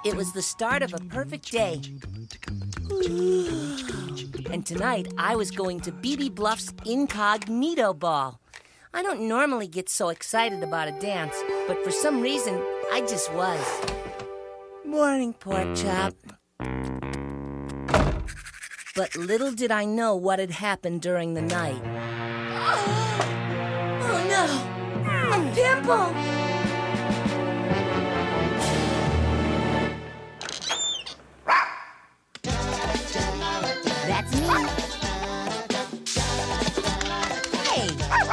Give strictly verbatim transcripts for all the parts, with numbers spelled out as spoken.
It was the start of a perfect day. And tonight, I was going to B B Bluff's Incognito Ball. I don't normally get so excited about a dance, but for some reason, I just was. Morning, Pork Chop. But little did I know what had happened during the night. Oh, oh no! A pimple! That's me. Hey!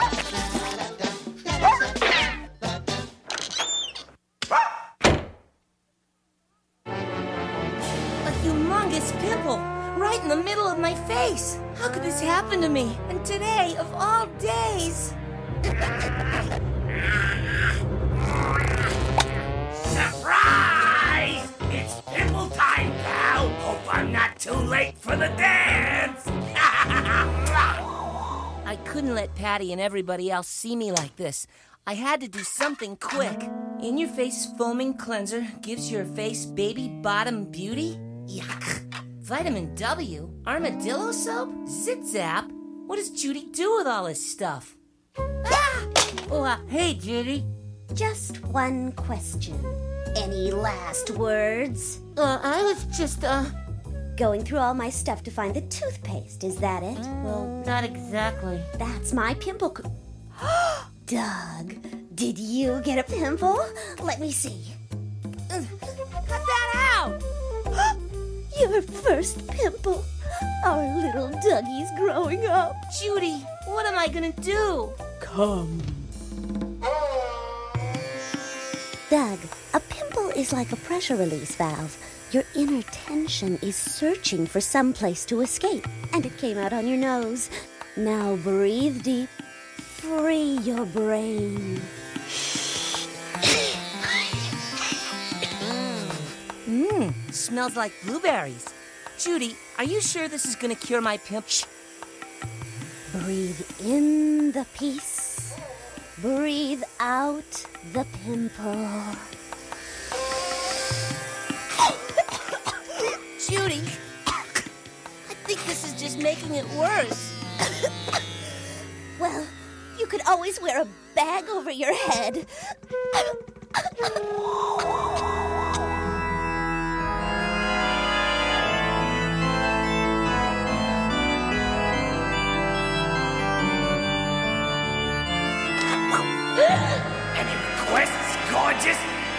A humongous pimple right in the middle of my face. How could this happen to me? And today, of all days. Surprise! It's pimple time, pal. Hope I'm not too late for the dance. I couldn't let Patty and everybody else see me like this. I had to do something quick. In-your-face foaming cleanser gives your face baby bottom beauty? Yuck. Vitamin W? Armadillo soap? Zit-zap? What does Judy do with all this stuff? Ah! Oh, uh, hey, Judy. Just one question. Any last words? Uh, I was just, uh... Going through all my stuff to find the toothpaste, is that it? Well, not exactly. That's my pimple... Co- Doug, did you get a pimple? Let me see. Cut that out! Your first pimple. Our little Dougie's growing up. Judy, what am I gonna do? Come. Doug, a pimple is like a pressure release valve. Your inner tension is searching for some place to escape, and it came out on your nose. Now breathe deep. Free your brain. Mmm, smells like blueberries. Judy, are you sure this is gonna cure my pimp? Breathe in the peace. Breathe out the pimple. Judy, I think this is just making it worse. Well, you could always wear a bag over your head. Any requests, gorgeous?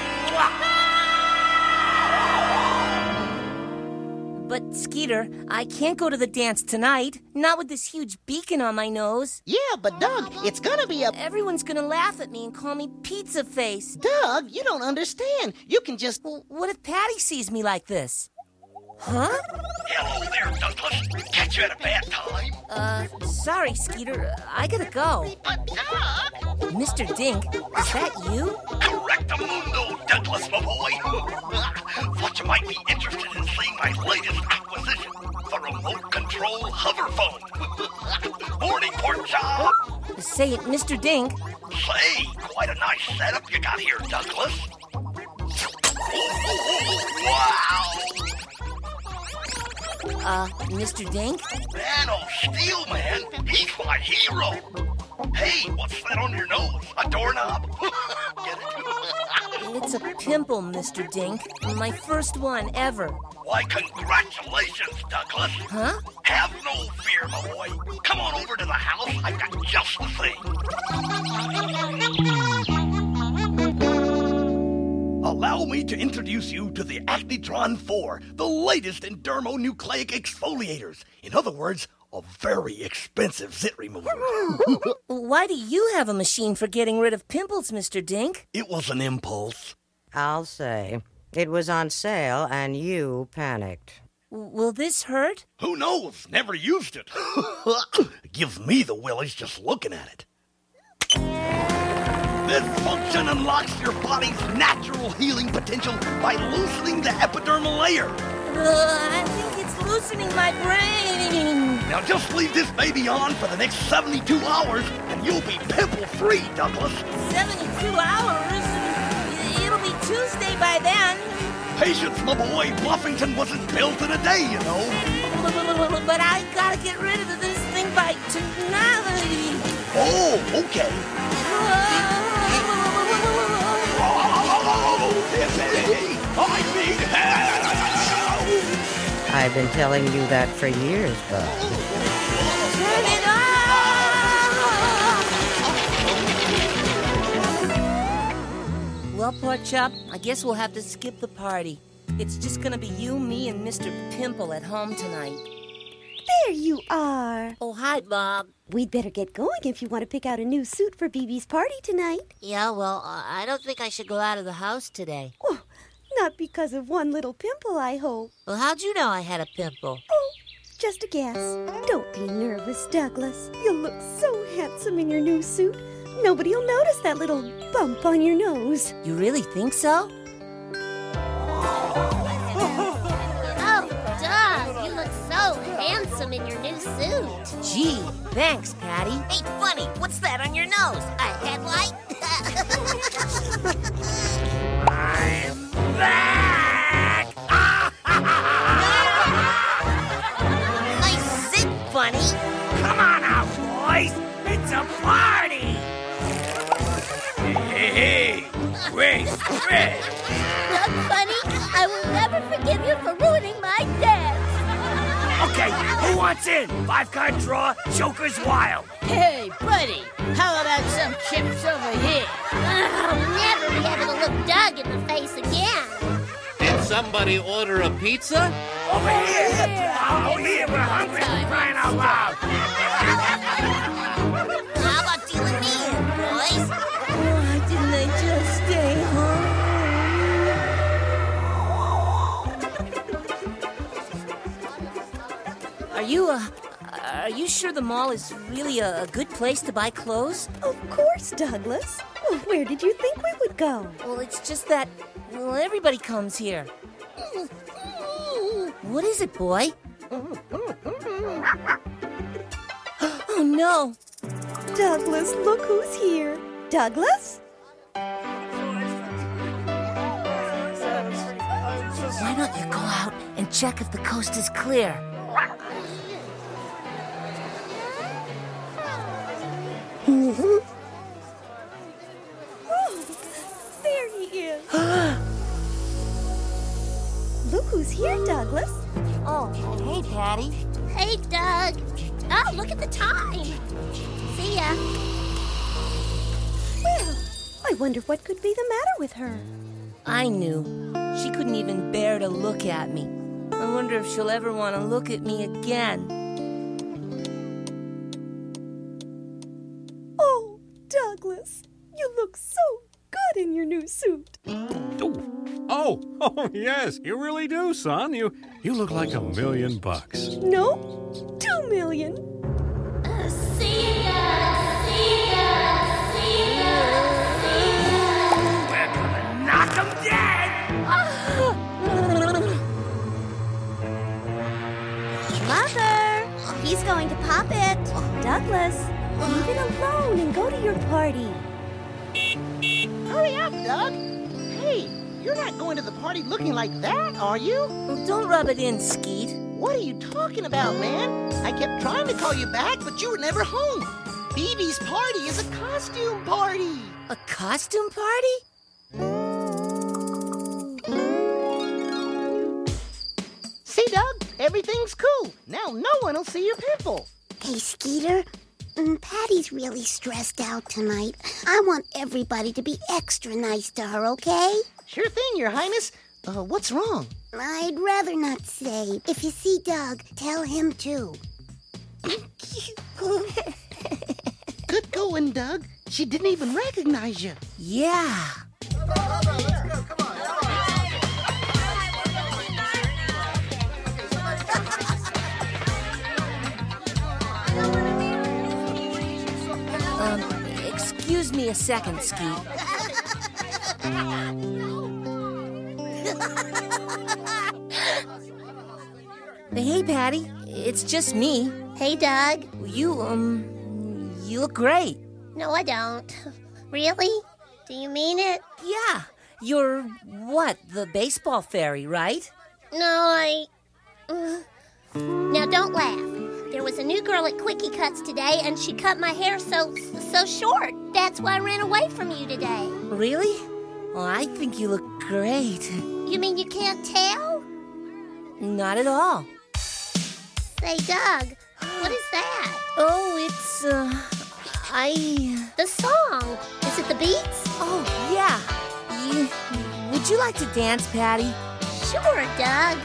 But, Skeeter, I can't go to the dance tonight. Not with this huge beacon on my nose. Yeah, but Doug, it's gonna be a... Everyone's gonna laugh at me and call me Pizza Face. Doug, you don't understand. You can just... Well, what if Patty sees me like this? Huh? Hello there, Douglas. Catch you at a bad time. Uh, sorry, Skeeter. I gotta go. But, Doug... Mister Dink, is that you? Correctamundo, Douglas, my boy. Thought you might be interested in seeing my latest acquisition, the remote control hover phone. Morning, Pork Chop. Say it, Mister Dink. Say, quite a nice setup you got here, Douglas. Wow! Uh, Mister Dink? Man of Steel, man. He's my hero. Hey, what's that on your nose? A doorknob? Get it? It's a pimple, Mister Dink. My first one ever. Why, congratulations, Douglas. Huh? Have no fear, my boy. Come on over to the house. I've got just the thing. Allow me to introduce you to the Acnitron four, the latest in dermonucleic exfoliators. In other words, a very expensive zit remover. Why do you have a machine for getting rid of pimples, Mister Dink? It was an impulse. I'll say. It was on sale and you panicked. Will this hurt? Who knows? Never used it. Gives me the willies just looking at it. This function unlocks your body's natural healing potential by loosening the epidermal layer. Uh, I think it's loosening my brain. Now just leave this baby on for the next seventy-two hours and you'll be pimple-free, Douglas. seventy-two hours? It'll be Tuesday by then. Patience, my boy. Bluffington wasn't built in a day, you know. But I gotta get rid of this thing by tonight. Oh, okay. Oh, this is... I need help. I've been telling you that for years, Bud. Turn it off! Well, Porkchop, I guess we'll have to skip the party. It's just gonna be you, me, and Mister Pimple at home tonight. There you are. Oh, hi, Bob. We'd better get going if you want to pick out a new suit for B B's party tonight. Yeah, well, uh, I don't think I should go out of the house today. Oh, not because of one little pimple, I hope. Well, how'd you know I had a pimple? Oh, just a guess. Don't be nervous, Douglas. You'll look so handsome in your new suit. Nobody'll notice that little bump on your nose. You really think so? Oh, Doug, you look so handsome in your new suit. Gee, thanks, Patty. Hey, funny, what's that on your nose? A headlight? I'm back! Nice sit, Funny. Come on out, boys. It's a party. Hey, hey, wait, Fred. Doug, Funny, I will never forgive you for ruining my dance. Okay, who wants in? Five-card draw, Joker's Wild. Hey, buddy, how about some chips over here? I'll never be able to look Doug in the face again. Did somebody order a pizza? Over here! Oh, here, we're hungry, crying out loud. How about dealing me in, boys? Why didn't I just stay home? Are you, uh, are you sure the mall is really a, a good place to buy clothes? Of course, Douglas. Well, where did you think we would go? Well, it's just that, well, everybody comes here. What is it, boy? Oh, no. Douglas, look who's here. Douglas? Why don't you go out and check if the coast is clear? Mm-hmm. Oh, there he is. Look who's here, Douglas. Oh, hey, Patty. Hey, Doug. Oh, look at the time. See ya. Well, I wonder what could be the matter with her. I knew. She couldn't even bear to look at me. I wonder if she'll ever want to look at me again. Oh, Douglas, you look so good in your new suit. Oh, oh, yes, you really do, son. You you look like a million bucks. No, two million. Uh, see ya, see ya, see ya, see ya. We're gonna knock them dead. Mother, he's going to pop it. Douglas, leave it alone and go to your party. Hurry up, Doug. Hey, you're not going to the party looking like that, are you? Well, don't rub it in, Skeet. What are you talking about, man? I kept trying to call you back, but you were never home. B B's party is a costume party. A costume party? See, Doug? Everything's cool. Now no one will see your pimple. Hey, Skeeter. Mm, Patty's really stressed out tonight. I want everybody to be extra nice to her, okay? Sure thing, Your Highness. Uh, what's wrong? I'd rather not say. If you see Doug, tell him too. Good going, Doug. She didn't even recognize you. Yeah. Um, excuse me a second, Skeet. Hey, Patty. It's just me. Hey, Doug. You, um, you look great. No, I don't. Really? Do you mean it? Yeah. You're what? The baseball fairy, right? No, I... Uh, now, don't laugh. There was a new girl at Quickie Cuts today, and she cut my hair so so short. That's why I ran away from you today. Really? Well, I think you look great. You mean you can't tell? Not at all. Say, Doug, what is that? Oh, it's, uh... I... The song. Is it the Beats? Oh, yeah. You... Would you like to dance, Patty? Sure, Doug.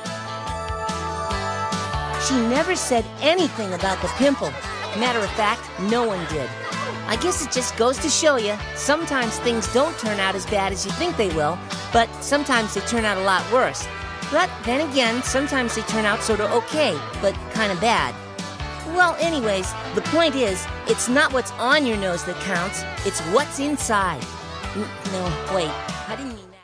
She never said anything about the pimple. Matter of fact, no one did. I guess it just goes to show you, sometimes things don't turn out as bad as you think they will, but sometimes they turn out a lot worse. But then again, sometimes they turn out sort of okay, but kind of bad. Well, anyways, the point is, it's not what's on your nose that counts, it's what's inside. N- no, wait, I didn't mean that.